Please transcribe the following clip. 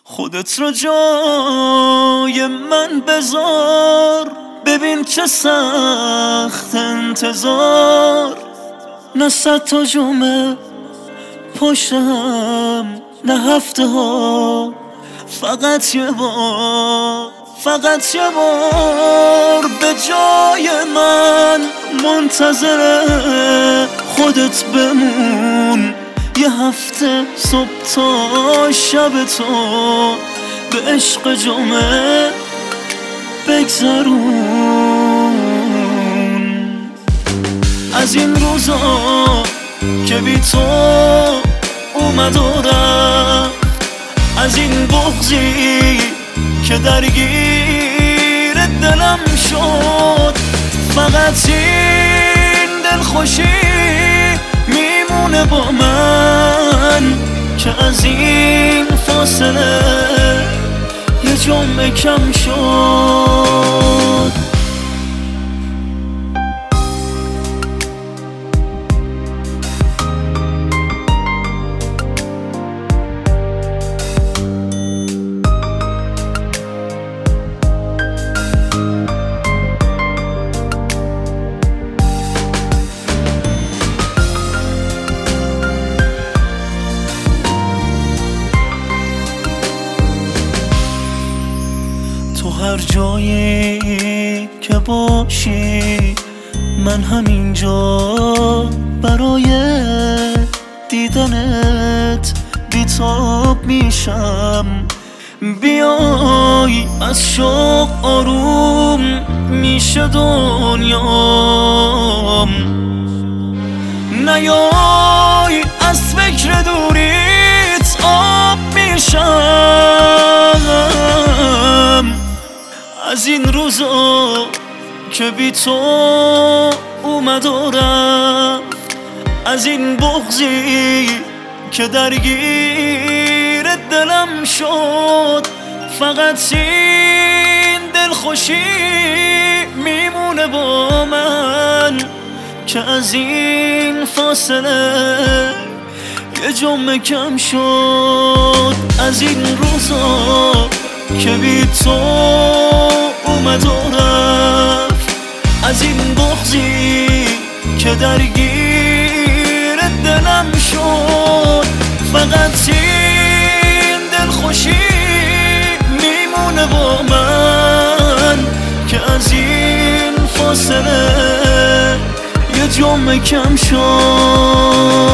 خودت رو جای من بذار، ببین چه سخت انتظار. نه 100 تا جمعه پشتم، نه هفته ها، فقط یه بار، فقط یه بار به جای من منتظر خودت بمون. یه هفته صبح تا شب تو به عشق جمعه بگذرون. از این روزا که بی تو اومد و رفت، از این بغضی که درگیر دلم شد، فقط این دلخوشی میمونه با من که از این فاصله یه جمعه کم شد. تو هر جایی که باشی، من همینجا برای دیدنت بیتاب میشم. بیای از شوق آروم میشه دنیام، نیای از فکر دوریت آب میشم. از این روزا که بی تو اومد و رفت، از این بغضی که درگیر دلم شد، فقط این دلخوشی میمونه با من که از این فاصله یه جمعه کم شد. از این روزا که بی تو اومد و رفت، از این بغضی که درگیر دلم شد، فقط این دلخوشی میمونه با من که از این فاصله یه جمعه کم شد.